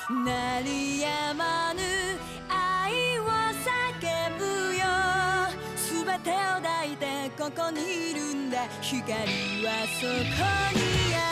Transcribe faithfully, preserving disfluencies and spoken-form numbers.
鳴りやまぬ愛を叫ぶよ。すべてを抱いてここにいるんだ。光はそこにある。